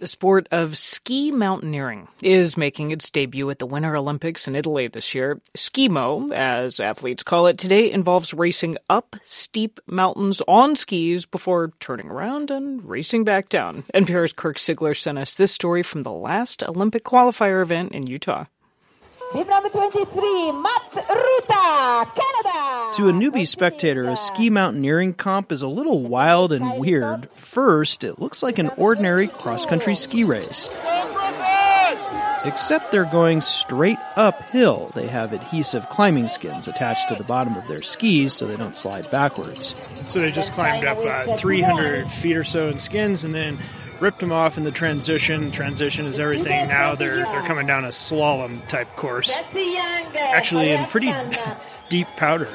The sport of ski mountaineering is making its debut at the Winter Olympics in Italy this year. Skimo, as athletes call it today, involves racing up steep mountains on skis before turning around and racing back down. NPR's Kirk Sigler sent us this story from the last Olympic qualifier event in Utah. Number 23, Matt Ruta, Canada. To a newbie spectator, a ski mountaineering comp is a little wild and weird. First, it looks like an ordinary cross-country ski race. Except they're going straight uphill. They have adhesive climbing skins attached to the bottom of their skis so they don't slide backwards. So they just climbed up 300 feet or so in skins and then ripped them off in the transition. Transition is everything. Now they're coming down a slalom type course. Actually in pretty deep powder.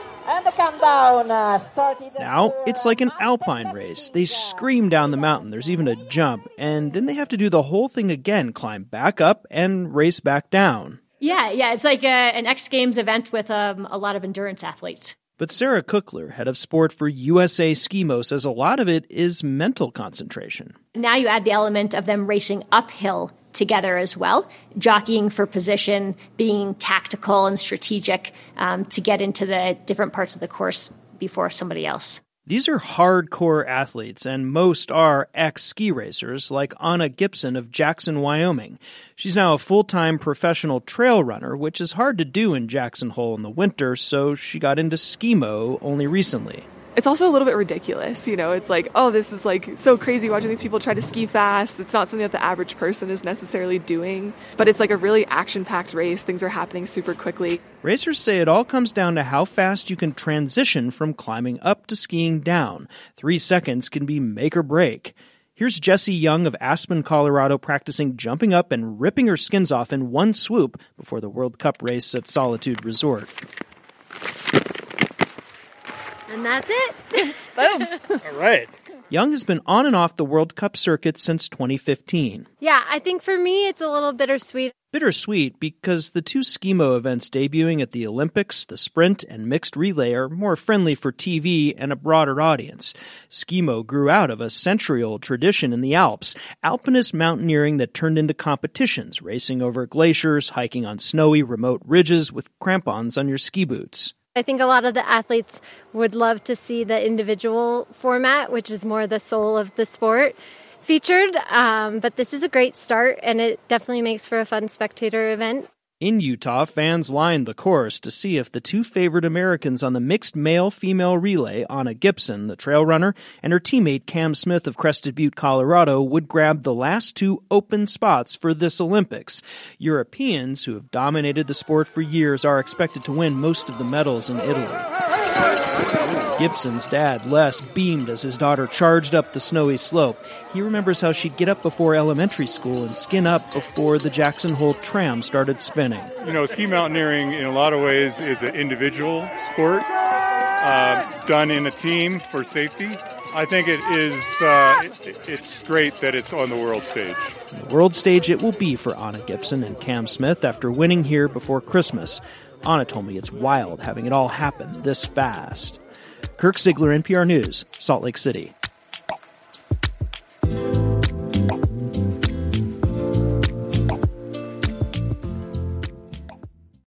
Now it's like an alpine race. They scream down the mountain. There's even a jump. And then they have to do the whole thing again, climb back up and race back down. Yeah. It's like an X Games event with a lot of endurance athletes. But Sarah Cookler, head of sport for USA Skimo, says a lot of it is mental concentration. Now you add the element of them racing uphill together as well, jockeying for position, being tactical and strategic to get into the different parts of the course before somebody else. These are hardcore athletes, and most are ex-ski racers, like Anna Gibson of Jackson, Wyoming. She's now a full-time professional trail runner, which is hard to do in Jackson Hole in the winter, so she got into Skimo only recently. It's also a little bit ridiculous, it's like, oh, this is like so crazy watching these people try to ski fast. It's not something that the average person is necessarily doing, but it's like a really action-packed race. Things are happening super quickly. Racers say it all comes down to how fast you can transition from climbing up to skiing down. 3 seconds can be make or break. Here's Jessie Young of Aspen, Colorado, practicing jumping up and ripping her skins off in one swoop before the World Cup race at Solitude Resort. And that's it. Boom. All right. Young has been on and off the World Cup circuit since 2015. Yeah, I think for me it's a little bittersweet. Bittersweet because the two Skimo events debuting at the Olympics, the sprint and mixed relay, are more friendly for TV and a broader audience. Skimo grew out of a century-old tradition in the Alps, alpinist mountaineering that turned into competitions, racing over glaciers, hiking on snowy, remote ridges with crampons on your ski boots. I think a lot of the athletes would love to see the individual format, which is more the soul of the sport, featured. But this is a great start, and it definitely makes for a fun spectator event. In Utah, fans lined the course to see if the two favored Americans on the mixed male-female relay, Anna Gibson, the trail runner, and her teammate Cam Smith of Crested Butte, Colorado, would grab the last two open spots for this Olympics. Europeans, who have dominated the sport for years, are expected to win most of the medals in Italy. Gibson's dad, Les, beamed as his daughter charged up the snowy slope. He remembers how she'd get up before elementary school and skin up before the Jackson Hole tram started spinning. Ski mountaineering in a lot of ways is an individual sport done in a team for safety. I think it is. It's great that it's on the world stage. The world stage it will be for Anna Gibson and Cam Smith after winning here before Christmas. Anna told me it's wild having it all happen this fast. Kirk Sigler, NPR News, Salt Lake City.